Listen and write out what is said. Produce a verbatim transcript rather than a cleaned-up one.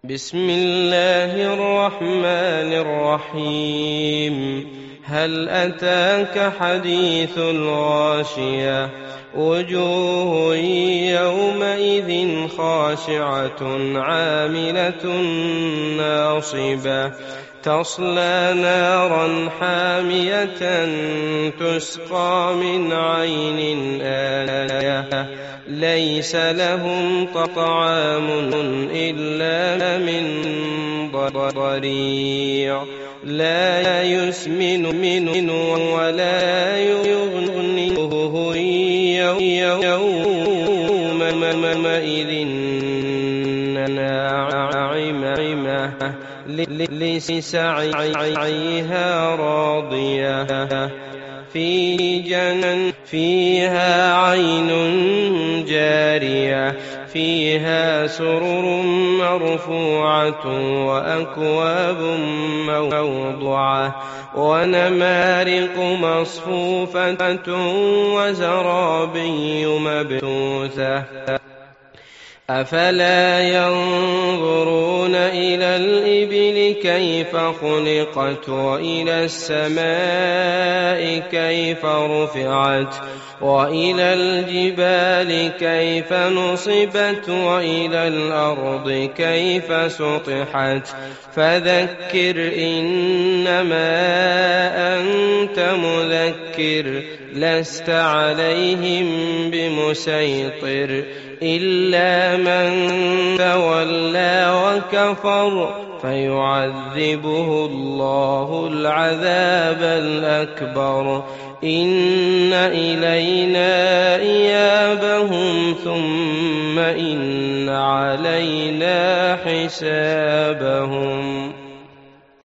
بسم الله الرحمن الرحيم هل أتاك حديث الغاشية وجوه يومئذ خاشعة عاملة ناصبة تصلى نارا حامية تسقى من عين آنية ليس لهم طعام إلا من ضريع لا يسمن من ولا يغني يومئذ ناعمة لسعيها راضية في جنة فيها عين جارية فيها سرر مرفوعة وأكواب موضوعة ونمارق مصفوفة وزرابي مبثوثة أفلا ينظرون إلى الإبل كيف خلقت وإلى السماء كيف رفعت وإلى الجبال كيف نصبت وإلى الأرض كيف سطحت فذكر إنما أنت مذكر لست عليهم بمسيطر إلا من تولى وكفر فيعذبه الله العذاب الأكبر إن إلينا إيابهم ثم إن علينا حسابهم.